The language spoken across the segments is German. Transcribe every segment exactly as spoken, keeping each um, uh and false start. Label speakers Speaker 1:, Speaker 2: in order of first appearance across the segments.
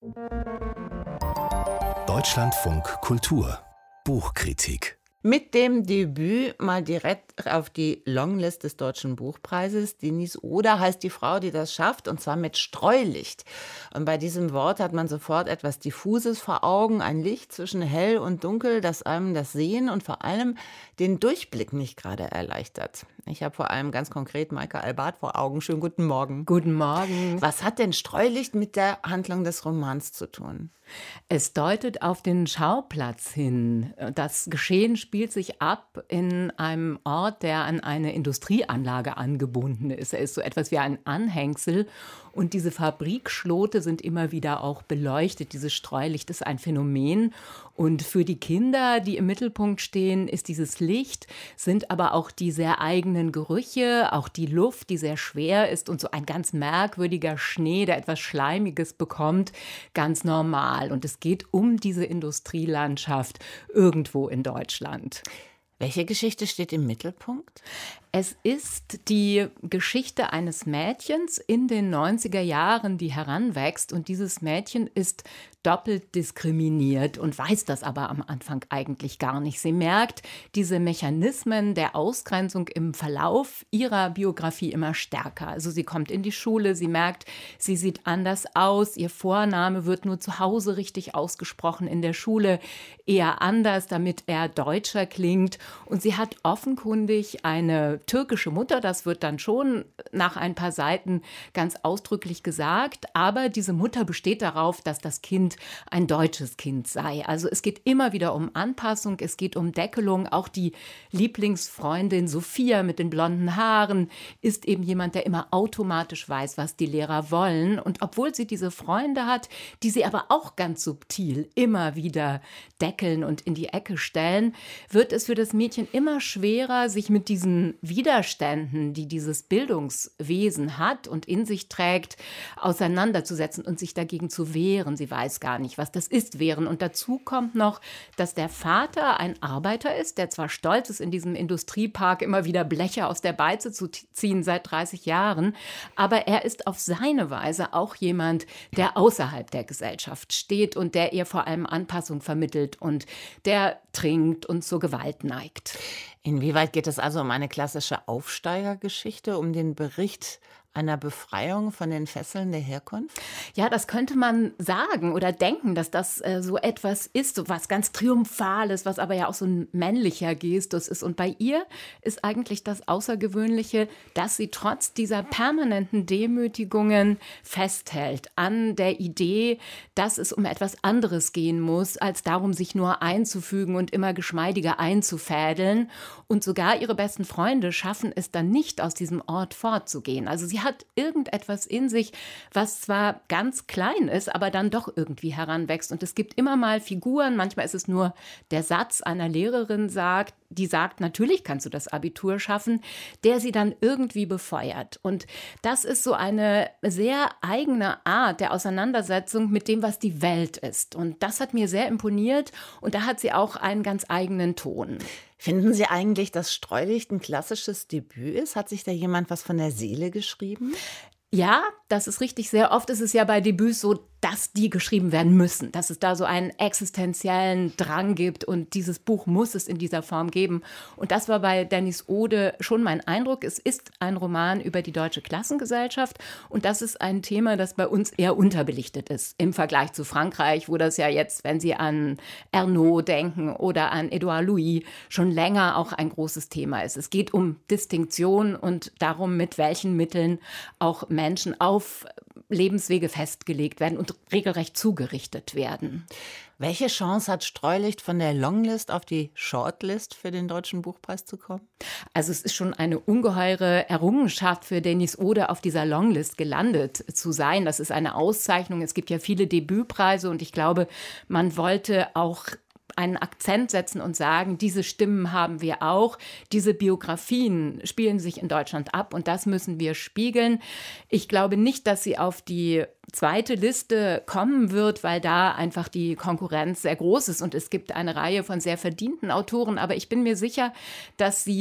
Speaker 1: Deutschlandfunk Kultur Buchkritik.
Speaker 2: Mit dem Debüt mal direkt auf die Longlist des Deutschen Buchpreises. Denise Oder heißt die Frau, die das schafft, und zwar mit Streulicht. Und bei diesem Wort hat man sofort etwas Diffuses vor Augen, ein Licht zwischen hell und dunkel, das einem das Sehen und vor allem den Durchblick nicht gerade erleichtert. Ich habe vor allem ganz konkret Maike Albart vor Augen. Schönen guten Morgen.
Speaker 3: Guten Morgen.
Speaker 2: Was hat denn Streulicht mit der Handlung des Romans zu tun?
Speaker 3: Es deutet auf den Schauplatz hin. Das Geschehen spielt sich ab in einem Ort, der an eine Industrieanlage angebunden ist. Er ist so etwas wie ein Anhängsel. Und diese Fabrikschlote sind immer wieder auch beleuchtet. Dieses Streulicht ist ein Phänomen. Und für die Kinder, die im Mittelpunkt stehen, ist dieses Licht, sind aber auch die sehr eigenen Gerüche, auch die Luft, die sehr schwer ist und so ein ganz merkwürdiger Schnee, der etwas Schleimiges bekommt, ganz normal. Und es geht um diese Industrielandschaft irgendwo in Deutschland.
Speaker 2: Welche Geschichte steht im Mittelpunkt?
Speaker 3: Es ist die Geschichte eines Mädchens in den neunziger Jahren, die heranwächst. Und dieses Mädchen ist doppelt diskriminiert und weiß das aber am Anfang eigentlich gar nicht. Sie merkt diese Mechanismen der Ausgrenzung im Verlauf ihrer Biografie immer stärker. Also sie kommt in die Schule, sie merkt, sie sieht anders aus. Ihr Vorname wird nur zu Hause richtig ausgesprochen, in der Schule eher anders, damit er deutscher klingt. Und sie hat offenkundig eine türkische Mutter, das wird dann schon nach ein paar Seiten ganz ausdrücklich gesagt, aber diese Mutter besteht darauf, dass das Kind ein deutsches Kind sei. Also es geht immer wieder um Anpassung, es geht um Deckelung. Auch die Lieblingsfreundin Sophia mit den blonden Haaren ist eben jemand, der immer automatisch weiß, was die Lehrer wollen. Und obwohl sie diese Freunde hat, die sie aber auch ganz subtil immer wieder deckeln und in die Ecke stellen, wird es für das Mädchen immer schwerer, sich mit diesen Widerständen, die dieses Bildungswesen hat und in sich trägt, auseinanderzusetzen und sich dagegen zu wehren. Sie weiß gar nicht, was das ist, wehren. Und dazu kommt noch, dass der Vater ein Arbeiter ist, der zwar stolz ist, in diesem Industriepark immer wieder Bleche aus der Beize zu ziehen seit dreißig Jahren, aber er ist auf seine Weise auch jemand, der außerhalb der Gesellschaft steht und der ihr vor allem Anpassung vermittelt und der trinkt und zur Gewalt neigt.
Speaker 2: Inwieweit geht es also um eine klassische Aufsteigergeschichte, um den Bericht einer Befreiung von den Fesseln der Herkunft?
Speaker 3: Ja, das könnte man sagen oder denken, dass das äh, so etwas ist, so was ganz Triumphales, was aber ja auch so ein männlicher Gestus ist. Und bei ihr ist eigentlich das Außergewöhnliche, dass sie trotz dieser permanenten Demütigungen festhält an der Idee, dass es um etwas anderes gehen muss, als darum, sich nur einzufügen und immer geschmeidiger einzufädeln. Und sogar ihre besten Freunde schaffen es dann nicht, aus diesem Ort fortzugehen. Also sie hat irgendetwas in sich, was zwar ganz klein ist, aber dann doch irgendwie heranwächst. Und es gibt immer mal Figuren, manchmal ist es nur der Satz einer Lehrerin, sagt, die sagt, natürlich kannst du das Abitur schaffen, der sie dann irgendwie befeuert. Und das ist so eine sehr eigene Art der Auseinandersetzung mit dem, was die Welt ist. Und das hat mir sehr imponiert und da hat sie auch einen ganz eigenen Ton.
Speaker 2: Finden Sie eigentlich, dass Streulicht ein klassisches Debüt ist? Hat sich da jemand was von der Seele geschrieben?
Speaker 3: Ja, das ist richtig. Sehr oft ist es ja bei Debüts so, dass die geschrieben werden müssen, dass es da so einen existenziellen Drang gibt und dieses Buch muss es in dieser Form geben. Und das war bei Denise Ode schon mein Eindruck. Es ist ein Roman über die deutsche Klassengesellschaft und das ist ein Thema, das bei uns eher unterbelichtet ist im Vergleich zu Frankreich, wo das ja jetzt, wenn Sie an Ernaud denken oder an Édouard Louis, schon länger auch ein großes Thema ist. Es geht um Distinktion und darum, mit welchen Mitteln auch Menschen auf Lebenswege festgelegt werden und regelrecht zugerichtet werden.
Speaker 2: Welche Chance hat Streulicht, von der Longlist auf die Shortlist für den Deutschen Buchpreis zu kommen?
Speaker 3: Also es ist schon eine ungeheure Errungenschaft für Denise Ode, auf dieser Longlist gelandet zu sein. Das ist eine Auszeichnung. Es gibt ja viele Debütpreise und ich glaube, man wollte auch einen Akzent setzen und sagen, diese Stimmen haben wir auch, diese Biografien spielen sich in Deutschland ab und das müssen wir spiegeln. Ich glaube nicht, dass sie auf die zweite Liste kommen wird, weil da einfach die Konkurrenz sehr groß ist und es gibt eine Reihe von sehr verdienten Autoren, aber ich bin mir sicher, dass sie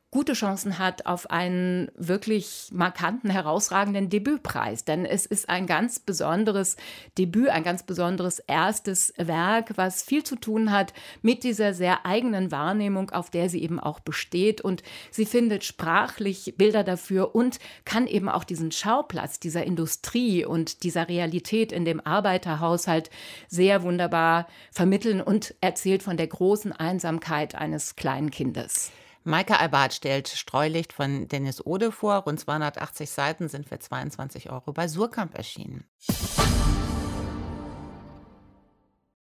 Speaker 3: gute Chancen hat auf einen wirklich markanten, herausragenden Debütpreis. Denn es ist ein ganz besonderes Debüt, ein ganz besonderes erstes Werk, was viel zu tun hat mit dieser sehr eigenen Wahrnehmung, auf der sie eben auch besteht. Und sie findet sprachlich Bilder dafür und kann eben auch diesen Schauplatz dieser Industrie und dieser Realität in dem Arbeiterhaushalt sehr wunderbar vermitteln und erzählt von der großen Einsamkeit eines kleinen Kindes.
Speaker 2: Maike Albart stellt Streulicht von Dennis Ode vor. Rund zweihundertachtzig Seiten, sind für zweiundzwanzig Euro bei Suhrkamp erschienen.